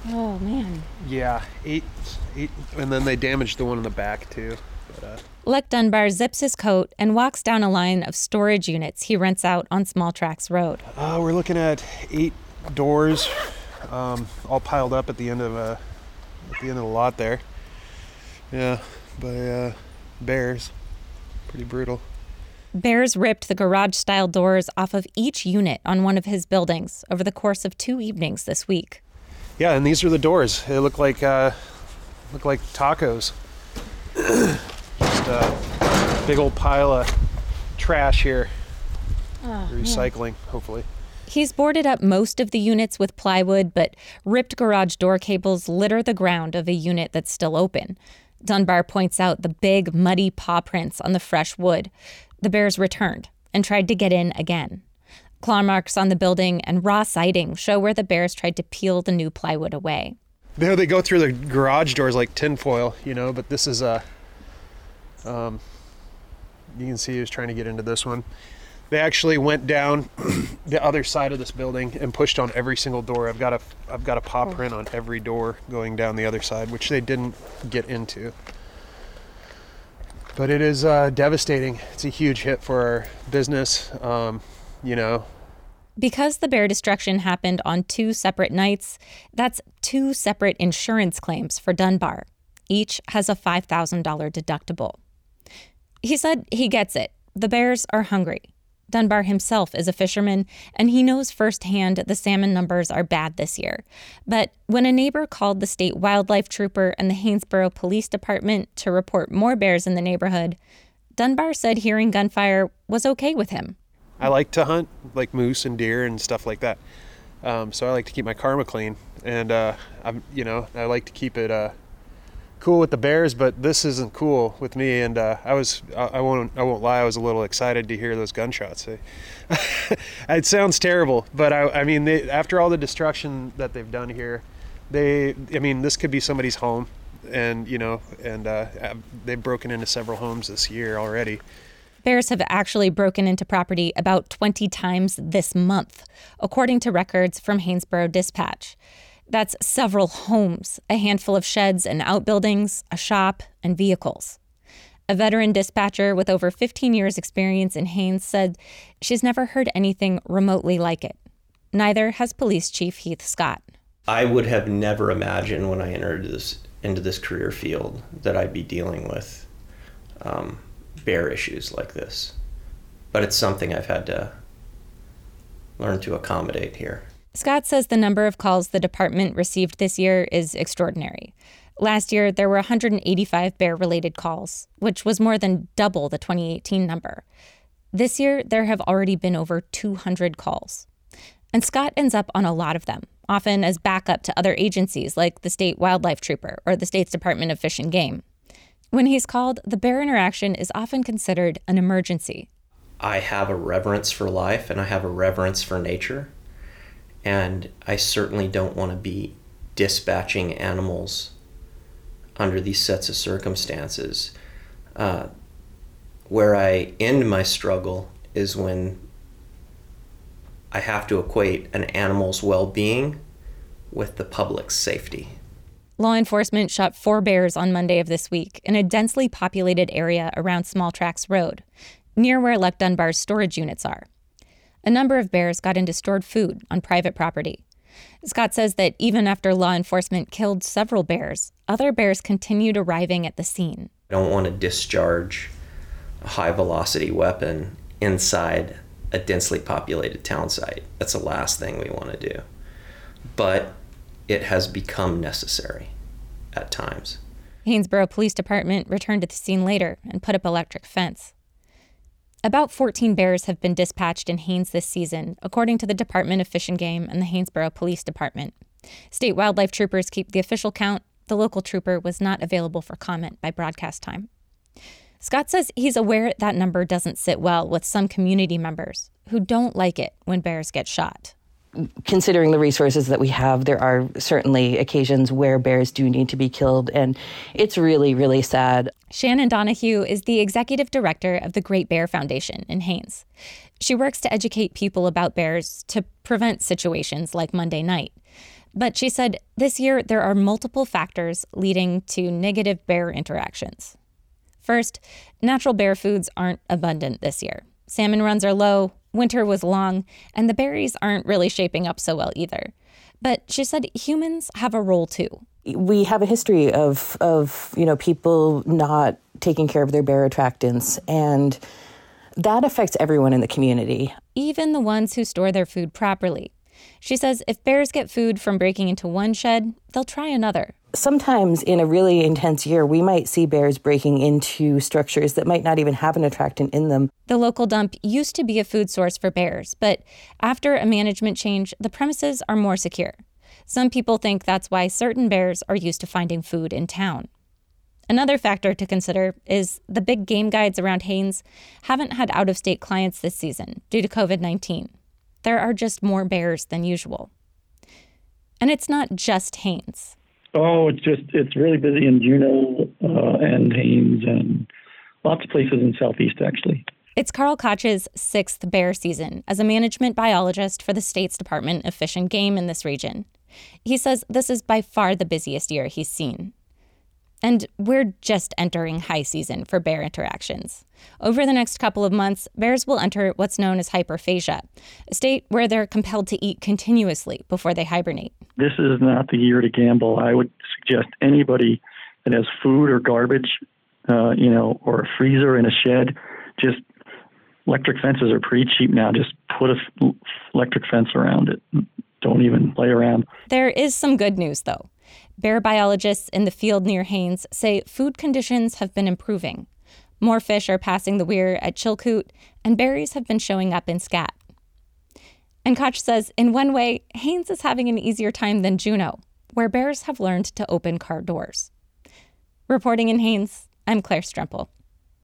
Oh, man. Yeah, eight, and then they damaged the one in the back too. Lech Dunbar zips his coat and walks down a line of storage units he rents out on Small Tracks Road. We're looking at 8 doors, all piled up at the end of the lot there. Yeah, by bears. Pretty brutal. Bears ripped the garage-style doors off of each unit on one of his buildings over the course of 2 evenings this week. Yeah, and these are the doors. They look like tacos. Just a big old pile of trash here. Recycling, hopefully. He's boarded up most of the units with plywood, but ripped garage door cables litter the ground of a unit that's still open. Dunbar points out the big, muddy paw prints on the fresh wood. The bears returned and tried to get in again. Claw marks on the building and raw siding show where the bears tried to peel the new plywood away. There they go through the garage doors like tinfoil, but this is you can see he was trying to get into this one. They actually went down the other side of this building and pushed on every single door. I've got a paw print on every door going down the other side, which they didn't get into. But it is devastating. It's a huge hit for our business, Because the bear destruction happened on 2 separate nights, that's 2 separate insurance claims for Dunbar. Each has a $5,000 deductible. He said he gets it. The bears are hungry. Dunbar himself is a fisherman, and he knows firsthand the salmon numbers are bad this year. But when a neighbor called the state wildlife trooper and the Haynesboro Police Department to report more bears in the neighborhood, Dunbar said hearing gunfire was okay with him. I like to hunt, like moose and deer and stuff like that. So I like to keep my karma clean, and I like to keep it cool with the bears, but this isn't cool with me. And I won't lie, I was a little excited to hear those gunshots. It sounds terrible, but after all the destruction that they've done here, this could be somebody's home, and they've broken into several homes this year already. Bears have actually broken into property about 20 times this month, according to records from Haynesboro Dispatch. That's several homes, a handful of sheds and outbuildings, a shop, and vehicles. A veteran dispatcher with over 15 years' experience in Haines said she's never heard anything remotely like it. Neither has Police Chief Heath Scott. I would have never imagined when I entered into this career field that I'd be dealing with bear issues like this. But it's something I've had to learn to accommodate here. Scott says the number of calls the department received this year is extraordinary. Last year, there were 185 bear-related calls, which was more than double the 2018 number. This year, there have already been over 200 calls. And Scott ends up on a lot of them, often as backup to other agencies like the state wildlife trooper or the state's Department of Fish and Game. When he's called, the bear interaction is often considered an emergency. I have a reverence for life and I have a reverence for nature. And I certainly don't want to be dispatching animals under these sets of circumstances. Where I end my struggle is when I have to equate an animal's well-being with the public's safety. Law enforcement shot 4 bears on Monday of this week in a densely populated area around Small Tracks Road, near where Lech Dunbar's storage units are. A number of bears got into stored food on private property. Scott says that even after law enforcement killed several bears, other bears continued arriving at the scene. I don't want to discharge a high-velocity weapon inside a densely populated town site. That's the last thing we want to do. But it has become necessary at times. Haynesboro Police Department returned to the scene later and put up electric fence. About 14 bears have been dispatched in Haines this season, according to the Department of Fish and Game and the Haynesboro Police Department. State wildlife troopers keep the official count. The local trooper was not available for comment by broadcast time. Scott says he's aware that number doesn't sit well with some community members who don't like it when bears get shot. Considering the resources that we have, there are certainly occasions where bears do need to be killed, and it's really, really sad. Shannon Donahue is the executive director of the Great Bear Foundation in Haines. She works to educate people about bears to prevent situations like Monday night. But she said this year there are multiple factors leading to negative bear interactions. First, natural bear foods aren't abundant this year. Salmon runs are low, winter was long, and the berries aren't really shaping up so well either. But she said humans have a role too. We have a history of people not taking care of their bear attractants, and that affects everyone in the community. Even the ones who store their food properly. She says if bears get food from breaking into one shed, they'll try another. Sometimes in a really intense year, we might see bears breaking into structures that might not even have an attractant in them. The local dump used to be a food source for bears, but after a management change, the premises are more secure. Some people think that's why certain bears are used to finding food in town. Another factor to consider is the big game guides around Haines haven't had out-of-state clients this season due to COVID-19. There are just more bears than usual. And it's not just Haines. Oh, it's really busy in Juneau and Haines and lots of places in Southeast, actually. It's Carl Koch's 6th bear season as a management biologist for the state's Department of Fish and Game in this region. He says this is by far the busiest year he's seen. And we're just entering high season for bear interactions. Over the next couple of months, bears will enter what's known as hyperphagia, a state where they're compelled to eat continuously before they hibernate. This is not the year to gamble. I would suggest anybody that has food or garbage, or a freezer in a shed, just electric fences are pretty cheap now. Just put a electric fence around it. Don't even play around. There is some good news, though. Bear biologists in the field near Haines say food conditions have been improving. More fish are passing the weir at Chilkoot, and berries have been showing up in scat. And Koch says, in one way, Haines is having an easier time than Juneau, where bears have learned to open car doors. Reporting in Haines, I'm Claire Stremple.